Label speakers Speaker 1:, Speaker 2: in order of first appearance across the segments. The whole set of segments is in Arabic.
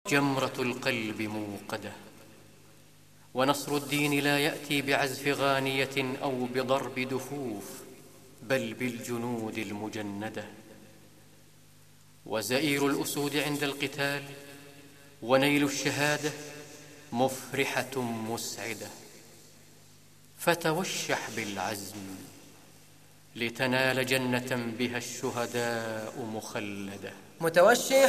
Speaker 1: جمرة القلب موقدة، ونصر الدين لا يأتي بعزف غانية أو بضرب دفوف، بل بالجنود المجندة. وزئير الأسود عند القتال ونيل الشهادة مفرحة مسعدة، فتوشح بالعزم لتنال جنة بها الشهداء مخلدة.
Speaker 2: متوشح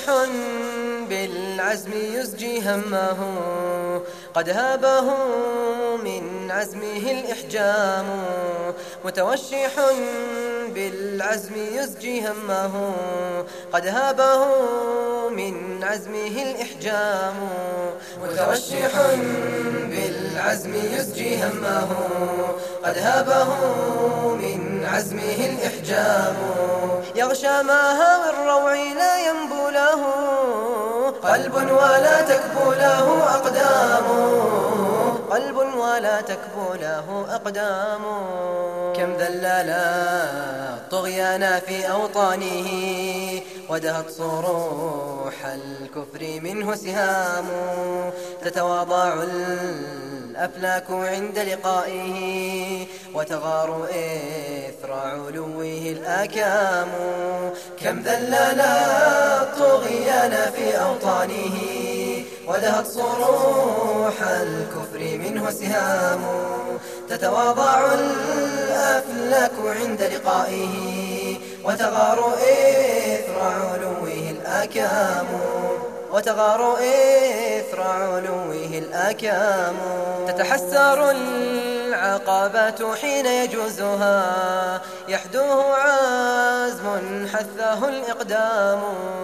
Speaker 2: بالعزم يزجي همه، قد هابه من عزمه الإحجام. متوشح بالعزم يزجي همه، قد هابه من عزمه الإحجام. متوشح بالعزم يزجي همه، قد هابه من عزمه الإحجام. يغشى ماهى الروع لا ينبو له قلب ولا تكبو له أقدام، قلب ولا تكبو له أقدام. كم ذللا طغيانا في أوطانه، ودهت صروح الكفر منه سهام. تتواضع الأفلاك عند لقائه، وتغار إثر علوه الآكام. كم ذللا طغيانا في أوطانه، ودهت صروح الكفر منه سهام. تتواضع الأفلاك عند لقائه، وتغار إثر علوه الآكام. وتغار إثر علوه الآكام. تتحسر العقبات حين يجوزها، يحدوه عزم حثه الإقدام.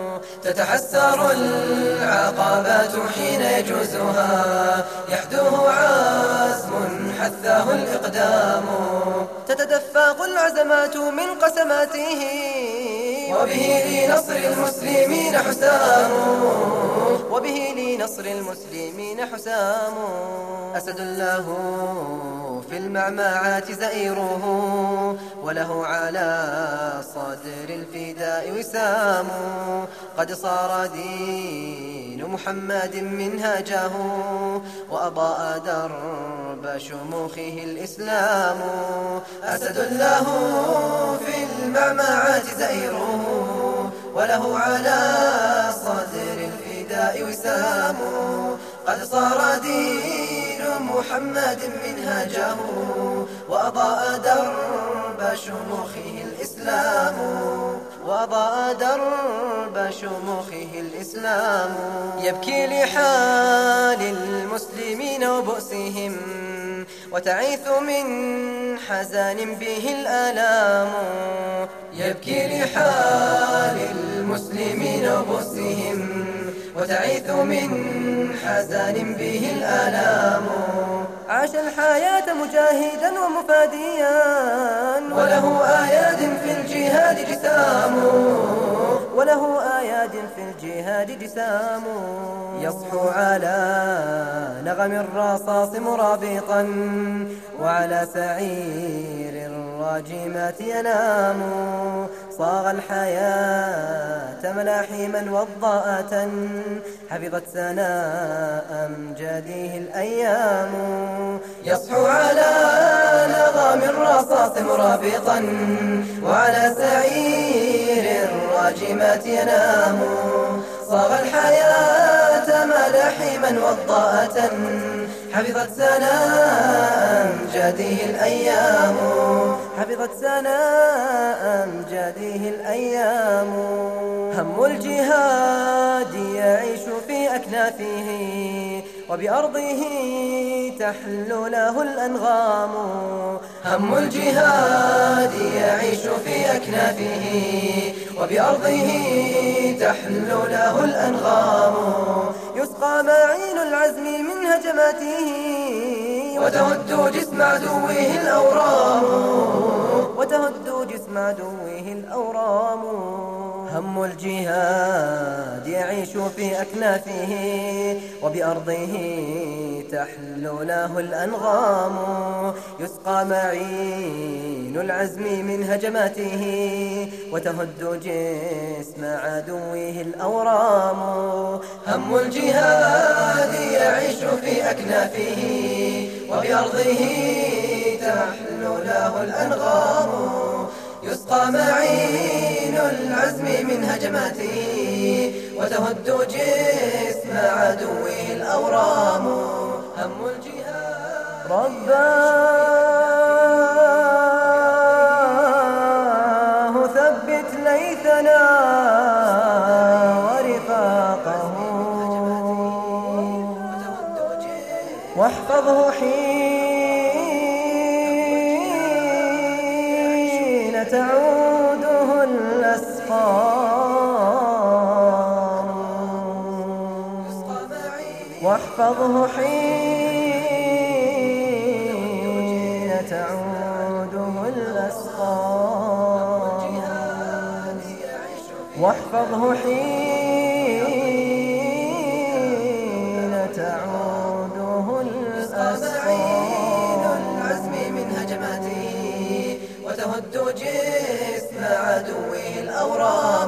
Speaker 2: تتحسر العقبات حين يجوزها، يحدوه عزم حثه الإقدام. تتدفق العزمات من قسماته، وبه لنصر المسلمين حسام. وبه لنصر المسلمين حسام. أسد الله في المعمعات زئيره، وله على صدر الفداء وسام. قد صار دين محمد منهاجه، وأضاء درب شموخه الإسلام. أسد الله في المعمعات زئيره، وله على صدر الفداء وسام. قد صار دين محمد منهاجه، وأضاء درب شموخه الإسلام. وأضاء درب شموخه الإسلام. يبكي لحال المسلمين وبؤسهم، وتعيث من حزان به الآلام. يبكي لحال المسلمين وبؤسهم، وتعيث من حزان به الآلام. عاش الحياة مجاهدا ومفاديا، وله آياد في الجهاد جسام. وله آياد في الجهاد جسام. يصحو على نغم الرصاص مرابطا، وعلى سعير الراجمات ينام. صاغ الحياة ملاحما وضاءة، حفظت سناء أمجاده الأيام. يصحو على نغم الرصاص مرابطا، وعلى سعير الراجمات ينام. صاغ الحياة ملاحما وضاءة، حفظت سناء أمجاده الأيام. حفظت سناء أمجاده الأيام. هم الجهاد يعيش في أكنافه، وبأرضه تحلو له الأنغام. هم الجهاد يعيش في أكنافه، وبأرضه تحلو له الأنغام. يسقى معين العزم من هجماته، وتهد جسم عدوه الأورام. وتهد جسم عدوه الأورام. هم الجهاد يعيش في أكنافه، وبأرضه تحلو له الأنغام. يسقى معين العزم من هجماته، وتهد جسم عدوه الأورام. هم الجهاد يعيش في أكنافه وبأرضه تحلو له الأنغام يسقى معين العزم من هجماته وتهد جسم عدوه الأورام هم الجهاد رباه ثبت ليثنا ورفاقه واحفظه حين تعوده الأسقام واحفظه حين تعوده الأسقام واحفظه حين تعوده الأسقام العزم من هجماته وتهد جسم عدوه الأورام